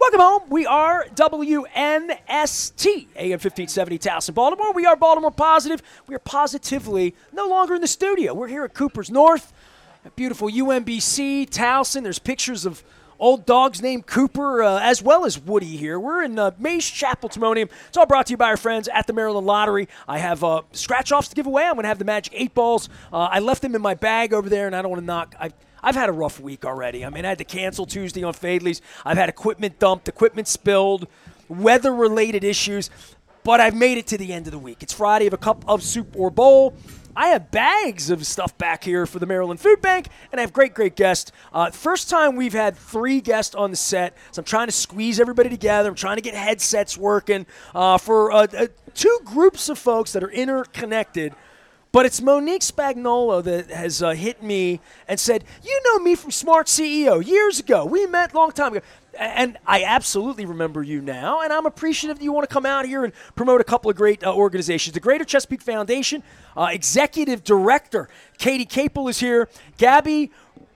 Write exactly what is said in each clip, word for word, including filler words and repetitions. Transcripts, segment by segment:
Welcome home. We are W N S T, A M fifteen seventy, Towson, Baltimore. We are Baltimore Positive. We are positively no longer in the studio. We're here at Cooper's North, at beautiful U M B C, Towson. There's pictures of old dogs named Cooper, uh, as well as Woody here. We're in uh, Mays Chapel Timonium. It's all brought to you by our friends at the Maryland Lottery. I have uh, scratch-offs to give away. I'm going to have the Magic eight Balls. Uh, I left them in my bag over there, and I don't want to knock – I've had a rough week already. I mean, I had to cancel Tuesday on Fadley's. I've had equipment dumped, equipment spilled, weather-related issues, but I've made it to the end of the week. It's Friday. I have a cup of soup or bowl. I have bags of stuff back here for the Maryland Food Bank, and I have great, great guests. Uh, first time we've had three guests on the set, so I'm trying to squeeze everybody together. I'm trying to get headsets working uh, for uh, uh, two groups of folks that are interconnected. But it's Monique Spagnuolo that has uh, hit me and said, you know me from Smart C E O years ago. We met a long time ago. And I absolutely remember you now, and I'm appreciative that you want to come out here and promote a couple of great uh, organizations. The Greater Chesapeake Foundation, uh, Executive Director Katie Capel is here. Gabby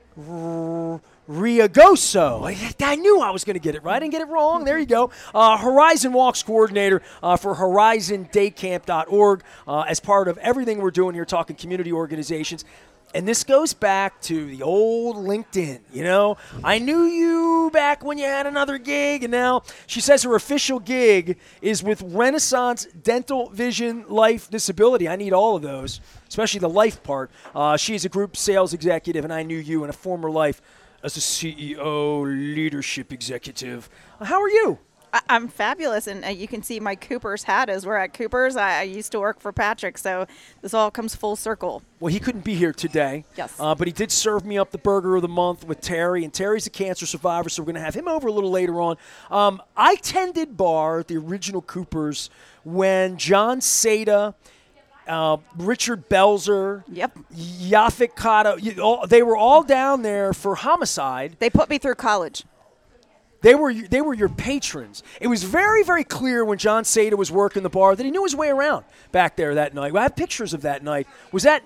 R- Riagoso. I, I knew I was going to get it right. I didn't get it wrong. There you go. Uh, Horizon Walks Coordinator uh, for horizon day camp dot org uh, as part of everything we're doing here, talking community organizations. And this goes back to the old LinkedIn, you know. I knew you back when you had another gig, and now she says her official gig is with Renaissance Dental Vision Life Disability. I need all of those, especially the life part. Uh, she is a group sales executive, and I knew you in a former life as a C E O leadership executive. How are you? I'm fabulous, and uh, you can see my Cooper's hat as we're at Cooper's. I, I used to work for Patrick, so this all comes full circle. Well, he couldn't be here today. Yes. Uh, but he did serve me up the burger of the month with Terry, and Terry's a cancer survivor, so we're going to have him over a little later on. Um, I tended bar at the original Cooper's when John Seda, uh, Richard Belzer, Yep. Yafik Kato, you, all, they were all down there for homicide. They put me through college. They were they were your patrons. It was very, very clear when John Seda was working the bar that he knew his way around back there that night. I have pictures of that night. Was that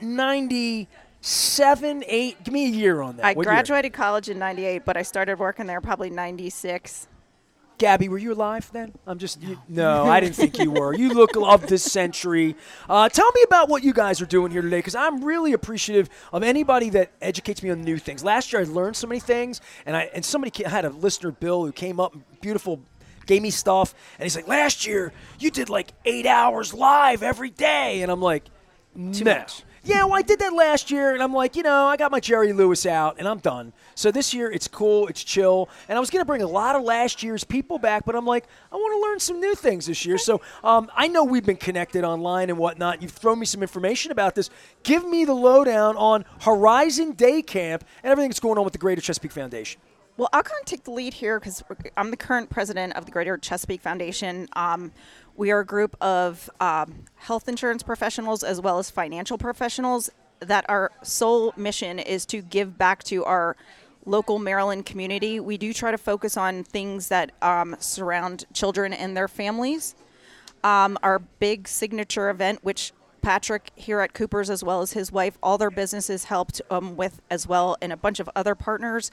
ninety-seven, eight? Give me a year on that. I What graduated year? college in ninety-eight, but I started working there probably ninety-six. Gabby, were you alive then? I'm just you, no, I didn't think you were. You look of this century. Uh, tell me about what you guys are doing here today, because I'm really appreciative of anybody that educates me on new things. Last year I learned so many things, and I and somebody had a listener, Bill, who came up, beautiful, gave me stuff, and he's like, last year you did like eight hours live every day, and I'm like, Too no. much. Yeah, well, I did that last year, and I'm like, you know, I got my Jerry Lewis out, and I'm done. So this year, it's cool, it's chill, and I was going to bring a lot of last year's people back, but I'm like, I want to learn some new things this year. So um, I know we've been connected online and whatnot. You've thrown me some information about this. Give me the lowdown on Horizon Day Camp and everything that's going on with the Greater Chesapeake Foundation. Well, I'll kind of take the lead here because I'm the current president of the Greater Chesapeake Foundation. Um, we are a group of um, health insurance professionals as well as financial professionals that our sole mission is to give back to our local Maryland community. We do try to focus on things that um, surround children and their families. Um, our big signature event, which Patrick here at Cooper's as well as his wife, all their businesses helped um, with as well, and a bunch of other partners.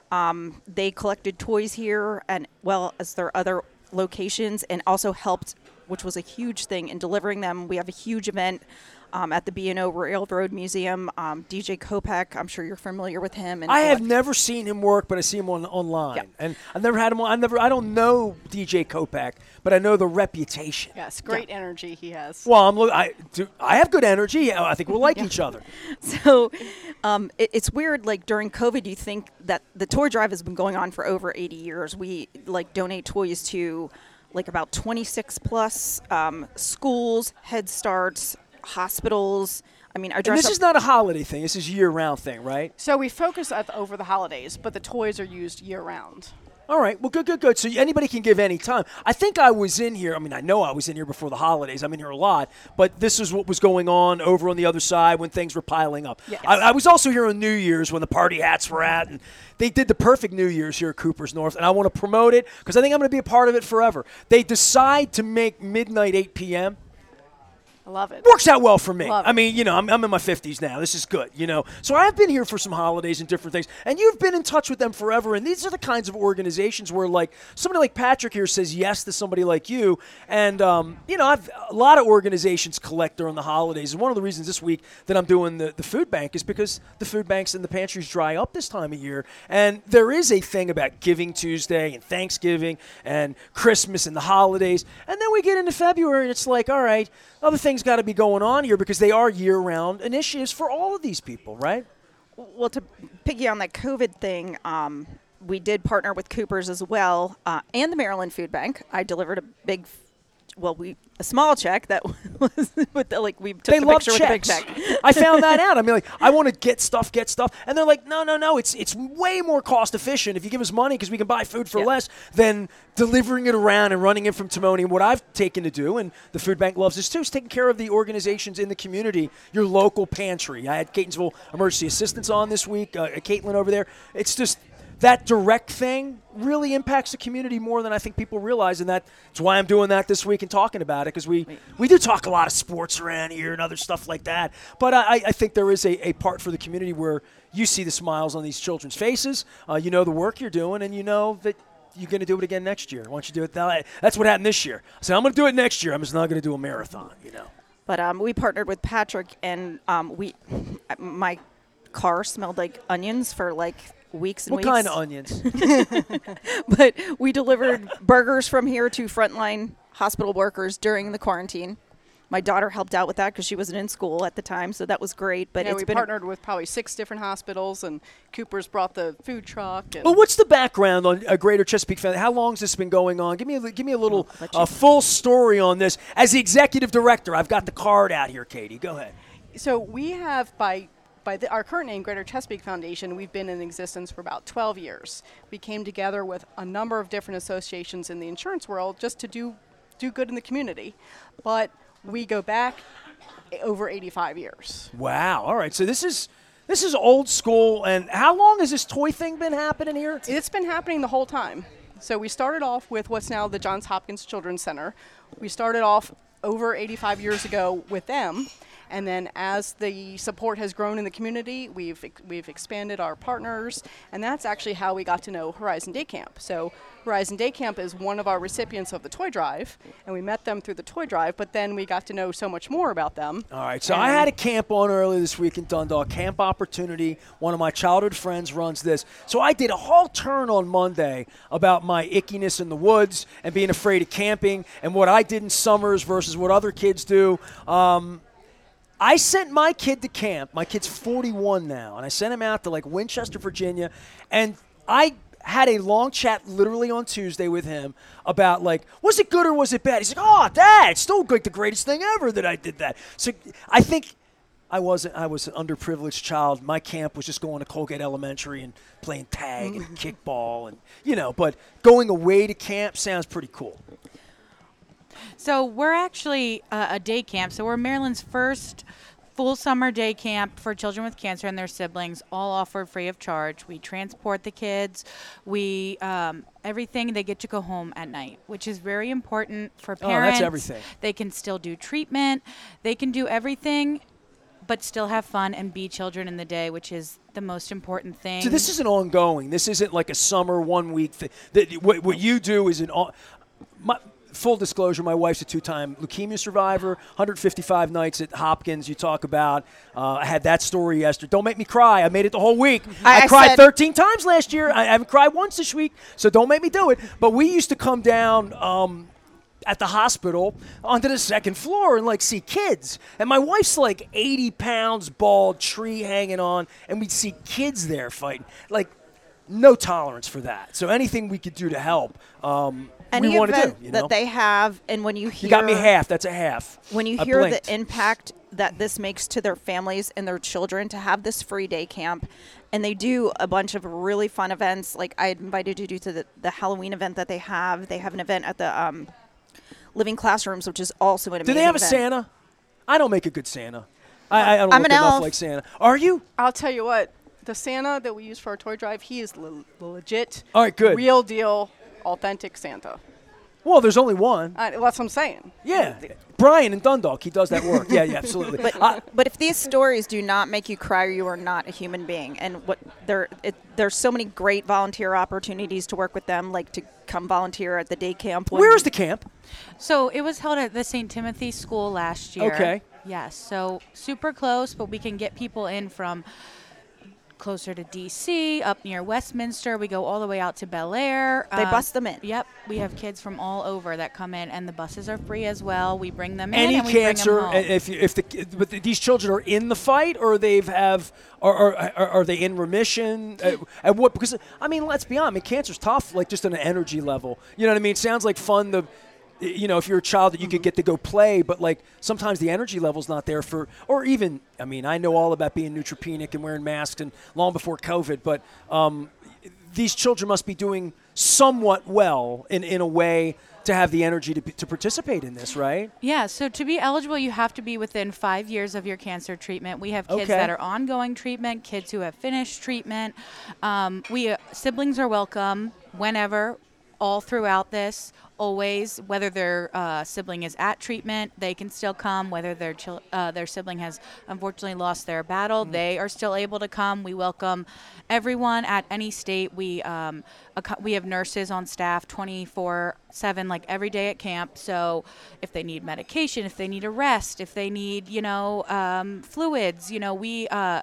Um, they collected toys here and well as their other locations, and also helped, which was a huge thing, in delivering them. We have a huge event um, at the B and O Railroad Museum. Um, D J Kopak, I'm sure you're familiar with him. And I have never seen him work, but I see him on online. Yeah. And I've never had him on. I never. I don't know D J Kopak, but I know the reputation. Yes, great yeah. energy he has. Well, I'm. Look, I do. I have good energy. I think we'll like Yeah. each other. So um, it, it's weird, like during COVID, you think that the toy drive has been going on for over eighty years. We like donate toys to like about twenty-six plus um, schools, Head Starts, hospitals. I mean, our And dress this up- is not a holiday thing. This is a year-round thing, right? So we focus at the, over the holidays, but the toys are used year-round. All right. Well, good, good, good. So anybody can give any time. I think I was in here. I mean, I know I was in here before the holidays. I'm in here a lot. But this is what was going on over on the other side when things were piling up. Yes. I, I was also here on New Year's when the party hats were at. And they did the perfect New Year's here at Cooper's North. And I want to promote it because I think I'm going to be a part of it forever. They decide to make midnight eight p.m. I love it. Works out well for me. Love I it. mean, you know, I'm, I'm in my fifties now. This is good, you know. So I've been here for some holidays and different things, and you've been in touch with them forever. And these are the kinds of organizations where, like, somebody like Patrick here says yes to somebody like you. And, um, you know, I've, a lot of organizations collect during the holidays. And one of the reasons this week that I'm doing the, the food bank is because the food banks and the pantries dry up this time of year. And there is a thing about Giving Tuesday and Thanksgiving and Christmas and the holidays. And then we get into February, and it's like, all right, other things got to be going on here because they are year-round initiatives for all of these people, right? Well, to piggy on that COVID thing, um, we did partner with Cooper's as well, uh, and the Maryland Food Bank. I delivered a big, well, we a small check that was with the, like we took They the love picture checks. with the big check. I found that out. I mean, like, I want to get stuff, get stuff, and they're like, no, no, no. It's it's way more cost efficient if you give us money because we can buy food for Yeah. less than delivering it around and running it from Timoni. And what I've taken to do, and the food bank loves this too, is taking care of the organizations in the community, your local pantry. I had Catonsville Emergency Assistance on this week, uh, Caitlin over there. It's just that direct thing really impacts the community more than I think people realize, and that's why I'm doing that this week and talking about it, because we, we do talk a lot of sports around here and other stuff like that. But I, I think there is a, a part for the community where you see the smiles on these children's faces, uh, you know the work you're doing, and you know that you're going to do it again next year. Why don't you do it that? That's what happened this year. I said, I'm going to do it next year. I'm just not going to do a marathon, you know. But um, we partnered with Patrick, and um, we, my car smelled like onions for like weeks and What weeks. kind of onions? But we delivered burgers from here to frontline hospital workers during the quarantine. My daughter helped out with that because she wasn't in school at the time, so that was great. But yeah, it's we been partnered with probably six different hospitals, and Cooper's brought the food truck. And Well, what's the background on a Greater Chesapeake Family? How long has this been going on? Give me a, give me a little I'll let you- uh, full story on this. As the executive director, I've got the card out here, Katie. Go ahead. So we have, by by the, our current name, Greater Chesapeake Foundation, we've been in existence for about twelve years. We came together with a number of different associations in the insurance world just to do do good in the community. But we go back over eighty-five years. Wow. All right. So this is this is old school. And how long has this toy thing been happening here? It's been happening the whole time. So we started off with what's now the Johns Hopkins Children's Center. We started off over eighty-five years ago with them. And then as the support has grown in the community, we've we've expanded our partners, and that's actually how we got to know Horizon Day Camp. So Horizon Day Camp is one of our recipients of the toy drive, and we met them through the toy drive, but then we got to know so much more about them. All right. So I had a camp on earlier this week in Dundalk, Camp Opportunity. One of my childhood friends runs this. So I did a whole turn on Monday about my ickiness in the woods and being afraid of camping and what I did in summers versus what other kids do. Um, I sent my kid to camp. My kid's forty-one now, and I sent him out to like Winchester, Virginia, and I had a long chat literally on Tuesday with him about like, was it good or was it bad? He's like, oh, Dad, it's still like the greatest thing ever that I did that. So I think I wasn't. I was an underprivileged child. My camp was just going to Colgate Elementary and playing tag and kickball, and you know. But going away to camp sounds pretty cool. So we're actually uh, a day camp. So we're Maryland's first full summer day camp for children with cancer and their siblings, all offered free of charge. We transport the kids. We um, everything. They get to go home at night, which is very important for Oh, parents. that's everything. They can still do treatment. They can do everything, but still have fun and be children in the day, which is the most important thing. So this isn't ongoing. This isn't like a summer one week thing. That what, what you do is an. on- My, Full disclosure, my wife's a two-time leukemia survivor, one hundred fifty-five nights at Hopkins. You talk about, uh, I had that story yesterday. Don't make me cry. I made it the whole week. I, I- I cried said- thirteen times last year. I haven't cried once this week, so don't make me do it. But we used to come down um, at the hospital onto the second floor and, like, see kids. And my wife's, like, eighty pounds, bald, tree hanging on, and we'd see kids there fighting. Like, no tolerance for that. So anything we could do to help, um, Any we want to event do. You know? that they have, and when you hear You got me half. That's a half. when you I hear blinked. the impact that this makes to their families and their children to have this free day camp, and they do a bunch of really fun events. Like I invited you to the, the Halloween event that they have. They have an event at the um, Living Classrooms, which is also an Do amazing they have a event. Santa? I don't make a good Santa. I, I don't I'm look an enough elf. like Santa. Are you? I'll tell you what, the Santa that we use for our toy drive, he is le- legit, All right, good. real deal, authentic Santa. Well, there's only one. Uh, well, that's what I'm saying. Yeah. Brian in Dundalk, he does that work. Yeah, yeah, absolutely. But, Uh, but if these stories do not make you cry, you are not a human being. And what there, it, there's so many great volunteer opportunities to work with them, like to come volunteer at the day camp. when- where is the camp? So it was held at the Saint Timothy School last year. Okay. Yes. So super close, but we can get people in from closer to D C, up near Westminster. We go all the way out to Bel Air. They Um, bus them in. Yep. We have kids from all over that come in, and the buses are free as well. We bring them in Any and we cancer? bring them home. If you- if the but these children are in the fight, or they've have, or, or, or are they in remission? Uh, and what? Because I mean, let's be honest. I mean, cancer's tough, like just on an energy level. You know what I mean? It sounds like fun to. You know, if you're a child that you could get to go play, but like sometimes the energy level's not there for, or even, I mean, I know all about being neutropenic and wearing masks and long before COVID, but um, these children must be doing somewhat well in, in a way to have the energy to, be, to participate in this, right? Yeah, so to be eligible, you have to be within five years of your cancer treatment. We have kids Okay. that are ongoing treatment, kids who have finished treatment. Um, we uh, siblings are welcome whenever, all throughout this. Always, whether their uh, sibling is at treatment, they can still come. Whether their chil- uh, their sibling has unfortunately lost their battle, Mm. they are still able to come. We welcome everyone at any state. We um, ac- we have nurses on staff twenty-four seven, like every day at camp. So if they need medication, if they need a rest, if they need you know um, fluids, you know we uh,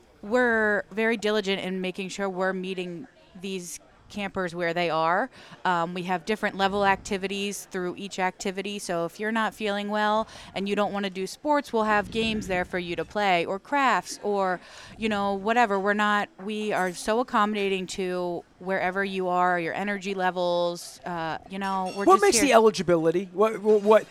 we're very diligent in making sure we're meeting these campers where they are. Um, we have different level activities through each activity. So if you're not feeling well and you don't want to do sports, we'll have games there for you to play, or crafts, or, you know, whatever. We're not, we are so accommodating to wherever you are, your energy levels, uh, you know, we're What just makes here. the eligibility? What, what, what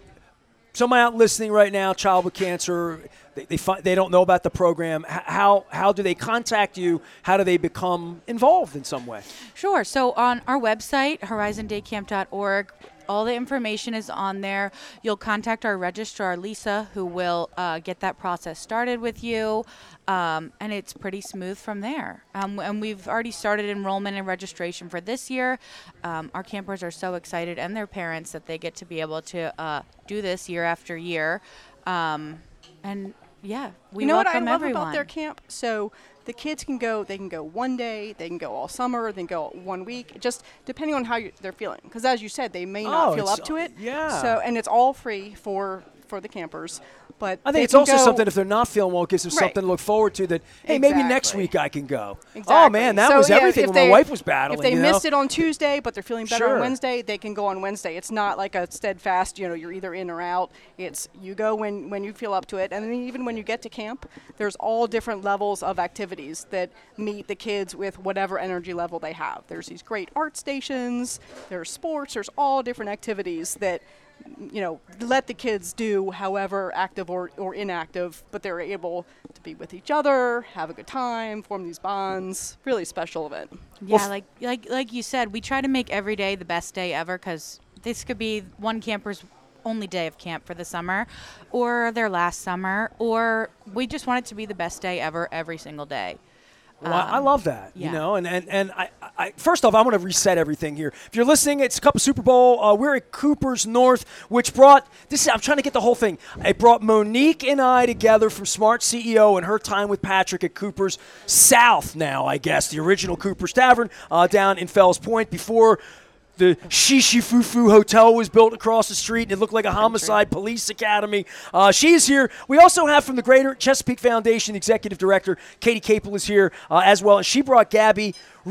someone out listening right now, child with cancer, they they, fi- they don't know about the program. H- How how do they contact you? How do they become involved in some way? Sure. So on our website, horizon day camp dot org, all the information is on there. You'll contact our registrar, Lisa, who will uh, get that process started with you, um, and it's pretty smooth from there. Um, and we've already started enrollment and registration for this year. Um, our campers are so excited, and their parents, that they get to be able to uh, do this year after year. Um, and yeah, we you know what I welcome love everyone. about their camp? So the kids can go, they can go one day, they can go all summer, they can go one week, just depending on how you, they're feeling. Because as you said, they may not Oh, feel it's- up to it. yeah. So, and it's all free for, for the campers. But I they think it's can also go- something, if they're not feeling well, it gives them Right. something to look forward to that, hey, maybe next Exactly. week I can go. Oh, Exactly. man, that So, was yeah, everything if when they- my wife was battling. If they you know? missed it on Tuesday, but they're feeling better Sure. on Wednesday, they can go on Wednesday. It's not like a steadfast, you know, you're either in or out. It's you go when, when you feel up to it. And then even when you get to camp, there's all different levels of activities that meet the kids with whatever energy level they have. There's these great art stations, there's sports, there's all different activities that, you know, let the kids do however active or, or inactive, but they're able to be with each other, have a good time, form these bonds. Really special event. Yeah, like like like you said, we try to make every day the best day ever, because this could be one camper's only day of camp for the summer, or their last summer, or we just want it to be the best day ever every single day. Well, I I love that, yeah. you know, and, and, and I, I, first off, I want to reset everything here. If you're listening, it's Cup of Super Bowl. Uh, we're at Cooper's North, which brought, this. Is, I'm trying to get the whole thing. It brought Monique and I together from Smart C E O and her time with Patrick at Cooper's South now, I guess, the original Cooper's Tavern uh, down in Fells Point before the Shishi Fufu Hotel was built across the street, and it looked like a homicide police academy. Uh, she is here. We also have from the Greater Chesapeake Foundation, the executive director, Katie Capel is here uh, as well, and she brought Gabby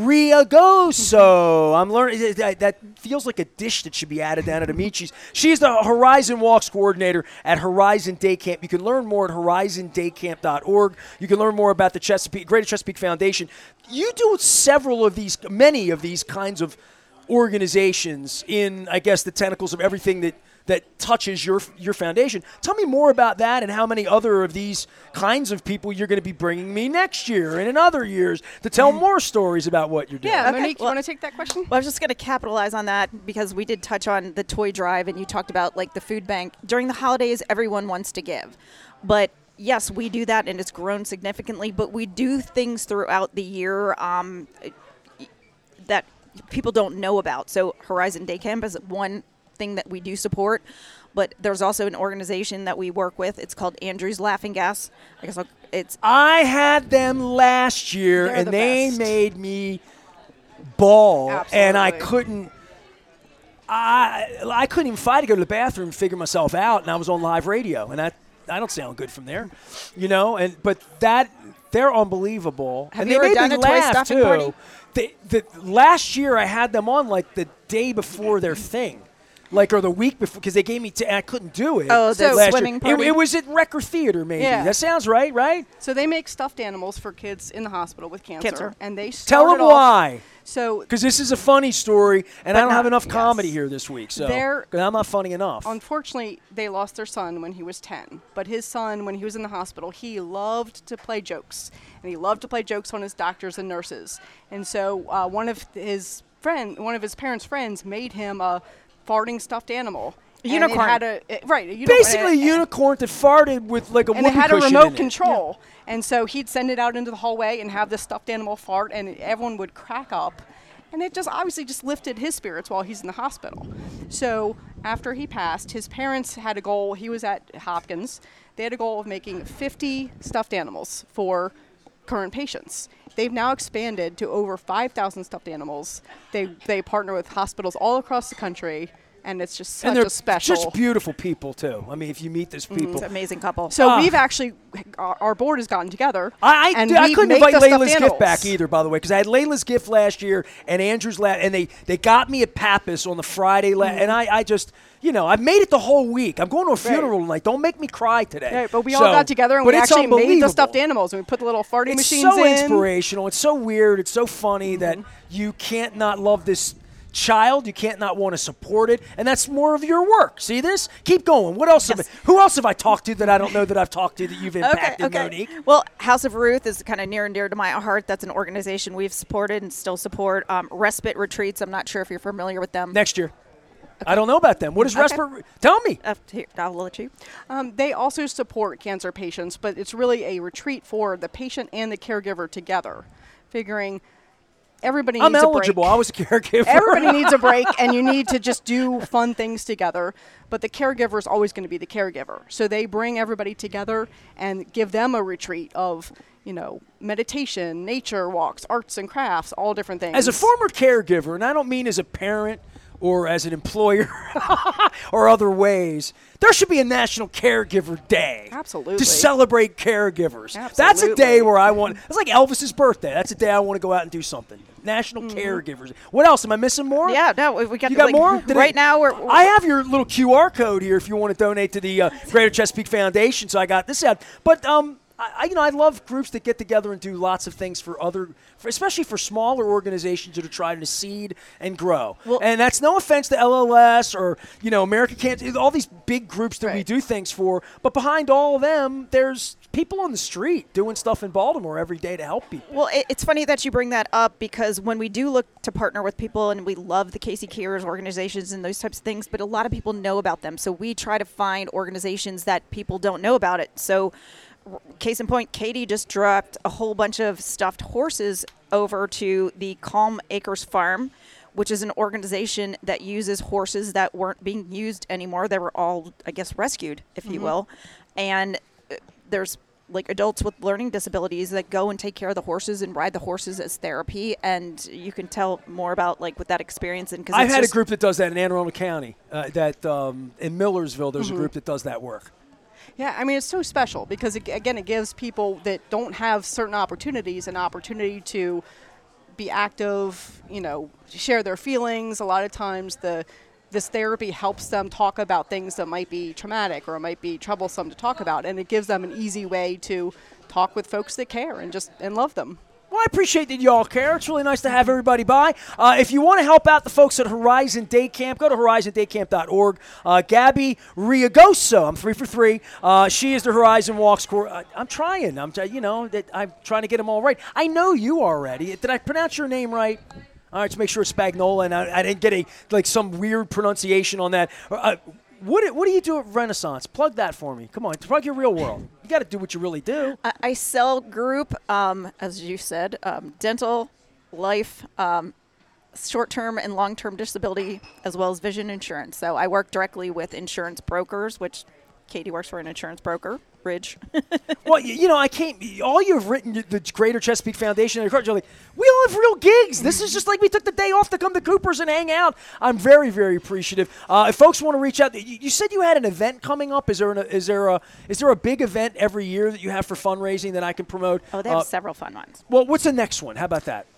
Riagoso. I'm learning that, that feels like a dish that should be added down at Amici's. She's the Horizon Walks coordinator at Horizon Day Camp. You can learn more at horizon day camp dot org. You can learn more about the Chesapeake Greater Chesapeake Foundation. You do several of these, many of these kinds of organizations in, I guess, the tentacles of everything that, that touches your your foundation. Tell me more about that and how many other of these kinds of people you're going to be bringing me next year and in other years to tell more stories about what you're doing. Yeah, Okay, Monique, well- you want to take that question? Well, I was just going to capitalize on that because we did touch on the toy drive and you talked about like the food bank. During the holidays, everyone wants to give. But yes, we do that and it's grown significantly, but we do things throughout the year um, that people don't know about. So Horizon Day Camp is one thing that we do support, but there's also an organization that we work with. It's called Andrew's Laughing Gas. I guess I'll, it's I had them last year, They're and the they best. made me ball, and I Absolutely. couldn't. I I couldn't even fight to go to the bathroom and figure myself out, and I was on live radio, and I I don't sound good from there, you know. And but that they're unbelievable. Have and you they ever made done me a toy laugh stuffing too. party? They, the last year I had them on like the day before their thing. Like, or the week before, because they gave me, t- I couldn't do it. Oh, the last year. swimming It- party? It, was at Wrecker Theater, maybe. Yeah. That sounds right, right? So they make stuffed animals for kids in the hospital with cancer, Cancer. and they Tell started them off- why. So Because this is a funny story, and I don't not- have enough yes. comedy here this week. So They're- 'cause I'm not funny enough. unfortunately, they lost their son when he was ten. But his son, when he was in the hospital, he loved to play jokes, and he loved to play jokes on his doctors and nurses. And so uh, one of his friend, one of his parents' friends, made him a farting stuffed animal. A And unicorn. It had a, it- right, a unicorn. Basically, a and it- unicorn that farted with like a and it whoopee had a cushion remote in it. control. And so he'd send it out into the hallway and have the stuffed animal fart, and everyone would crack up. And it just obviously just lifted his spirits while he's in the hospital. So after he passed, his parents had a goal. He was at Hopkins. They had a goal of making fifty stuffed animals for current patients. They've now expanded to over five thousand stuffed animals. They they partner with hospitals all across the country, and it's just such And they're a special. just beautiful people too. I mean, if you meet those people, It's an amazing couple. So Ah. we've actually, our, our board has gotten together. I, I, and dude, I we couldn't make invite the stuffed Layla's gift animals. back either, by the way, because I had Layla's gift last year and Andrew's last, and they, they got me at Pappas on the Friday, la- Mm-hmm. and I, I just, you know, I made it the whole week. I'm going to a funeral tonight. Don't make me cry today. Right, but we all So- got together and but we it's actually made the unbelievable. stuffed animals, and we put the little farting It's machines so in. inspirational. It's so weird. It's so funny that you can't not love this child. You can't not want to support it, and that's more of your work. See this? Keep going. What else? Have Yes. I, who else have I talked to that I don't know that I've talked to that you've impacted, okay, okay. Monique? Well, House of Ruth is kind of near and dear to my heart. That's an organization we've supported and still support. Um, Respite Retreats. I'm not sure if you're familiar with them. Next year. I don't know about them. What is Okay. Respiratory? Tell me. Uh, here, I'll let you. Um, they also support cancer patients, but it's really a retreat for the patient and the caregiver together, figuring everybody I'm needs eligible. a I break. was a caregiver. Everybody needs a break, and you need to just do fun things together. But the caregiver is always going to be the caregiver. So they bring everybody together and give them a retreat of, you know, meditation, nature walks, arts and crafts, all different things. As a former caregiver, and I don't mean as a parent or as an employer or other ways, there should be a National Caregiver Day. Absolutely. To celebrate caregivers. That's a Absolutely. day where I want, it's like Elvis's birthday. That's a day I want to go out and do something. National Caregivers. What else? Am I missing more? Yeah, no, we- we got. You got like, more? Did right it- now, we're. we're I have your little Q R code here if you want to donate to the uh, Greater Chesapeake Foundation. So I got this out. But um, I, I- you know, I love groups that get together and do lots of things for other, for, especially for smaller organizations that are trying to seed and grow. Well- and that's no offense to L L S or you know American Cancer, all these big groups that we Right. do things for. But behind all of them, there's people on the street doing stuff in Baltimore every day to help people. Well, it, it's funny that you bring that up because when we do look to partner with people, and we love the Casey Cares organizations and those types of things, but a lot of people know about them. So we try to find organizations that people don't know about it. So, r- case in point, Katie just dropped a whole bunch of stuffed horses over to the Calm Acres Farm, which is an organization that uses horses that weren't being used anymore. They were all, I guess, rescued, if you will. And uh, there's like adults with learning disabilities that go and take care of the horses and ride the horses as therapy. And you can tell more about like with that experience. And because I've had a group that does that in Anne Arundel County. Uh, that um, in Millersville, there's a group that does that work. Yeah, I mean, it's so special because, it, again, it gives people that don't have certain opportunities an opportunity to be active, you know, share their feelings. A lot of times the this therapy helps them talk about things that might be traumatic or might be troublesome to talk about, and it gives them an easy way to talk with folks that care and just and love them. Well, I appreciate that y'all care. It's really nice to have everybody by. Uh, if you want to help out the folks at Horizon Day Camp, go to horizon day camp dot org. Uh, Gabby Riagoso, I'm three for three. Uh, she is the Horizon Walks core. Uh, I'm trying. I'm, t- you know, that I'm trying to get them all right. I know you already. Did I pronounce your name right? All right, to make sure it's Spagnola, and I, I didn't get a like some weird pronunciation on that. Uh, what do- what do you do at Renaissance? Plug that for me. Come on, plug your real world. You got to do what you really do. I, I sell group, um, as you said, um, dental, life, um, short-term and long-term disability, as well as vision insurance. So I work directly with insurance brokers, which Katie works for an insurance broker, Bridge. Well, you, you know, I can't. All you've written, the Greater Chesapeake Foundation, and you're like, we all have real gigs. This is just like we took the day off to come to Cooper's and hang out. I'm very, very appreciative. Uh, if folks want to reach out, you, you said you had an event coming up. Is there an, is there a is there a big event every year that you have for fundraising that I can promote? Oh, they have uh, several fun ones. Well, what's the next one? How about that?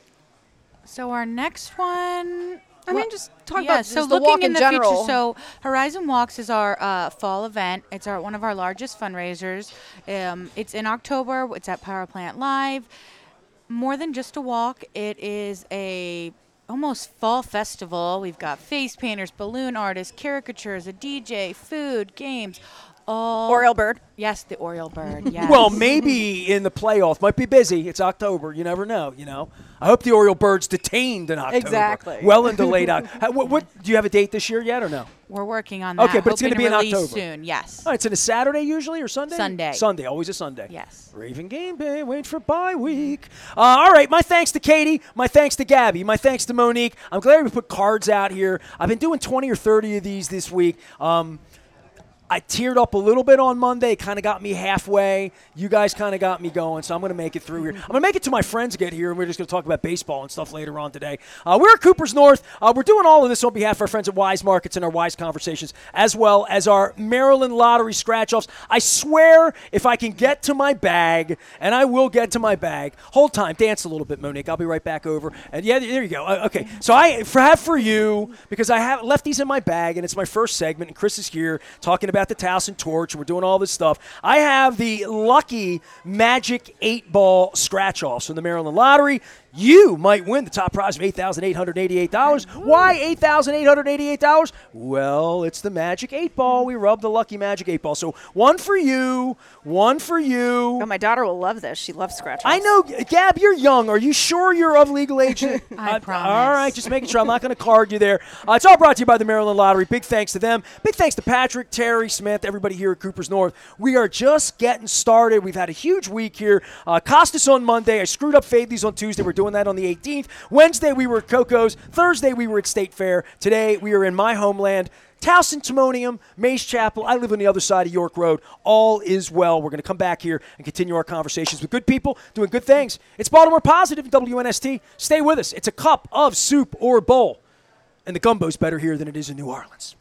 So our next one. I mean, just talk yeah, about so just the looking walk in in the general. future. So Horizon Walks is our uh, fall event. It's our one of our largest fundraisers. Um, it's in October. It's at Power Plant Live. More than just a walk, it is a almost fall festival. We've got face painters, balloon artists, caricatures, a D J, food, games. All Oriole Bird. Yes, the Oriole Bird. Yes. Well, maybe in the playoff. Might be busy. It's October. You never know, you know. I hope the Oriole Bird's detained in October. Exactly. Well into late October. What, what, do you have a date this year yet or no? We're working on that. Okay, but it's hoping gonna be in release October. soon. Yes. All right, so it's a Saturday usually or Sunday? Sunday. Sunday, always a Sunday. Yes. Raven game day, wait for bye week. Uh, all right, my thanks to Katie, my thanks to Gabby, my thanks to Monique. I'm glad we put cards out here. I've been doing twenty or thirty of these this week. Um, I teared up a little bit on Monday. It kind of got me halfway. You guys kind of got me going, so I'm going to make it through here. I'm going to make it till my friends get here, and we're just going to talk about baseball and stuff later on today. Uh, we're at Cooper's North. Uh, we're doing all of this on behalf of our friends at Wise Markets and our Wise Conversations, as well as our Maryland Lottery scratch-offs. I swear, if I can get to my bag, and I will get to my bag, hold time, dance a little bit, Monique. I'll be right back over. And yeah, there you go. Uh, okay, so I for, have for you, because I have left these in my bag, and it's my first segment, and Chris is here talking about the Towson Torch, and we're doing all this stuff. I have the lucky Magic eight Ball scratch-offs from the Maryland Lottery. You might win the top prize of eight thousand eight hundred eighty-eight dollars. Why eight thousand eight hundred eighty-eight dollars? Well, it's the Magic eight Ball. We rub the lucky Magic eight Ball. So one for you, one for you. Oh, my daughter will love this. She loves scratch-offs. I know, Gab, you're young. Are you sure you're of legal age? I uh, promise. All right, just making sure. I'm not going to card you there. Uh, it's all brought to you by the Maryland Lottery. Big thanks to them. Big thanks to Patrick, Terry, Smith, everybody here at Cooper's North. We are just getting started. We've had a huge week here. Uh, Costas on Monday. I screwed up Fadley's on Tuesday. We're doing that on the eighteenth. Wednesday, we were at Coco's. Thursday, we were at State Fair. Today, we are in my homeland. Towson, Timonium, Mays Chapel. I live on the other side of York Road. All is well. We're going to come back here and continue our conversations with good people doing good things. It's Baltimore Positive, W N S T. Stay with us. It's a cup of soup or bowl. And the gumbo's better here than it is in New Orleans.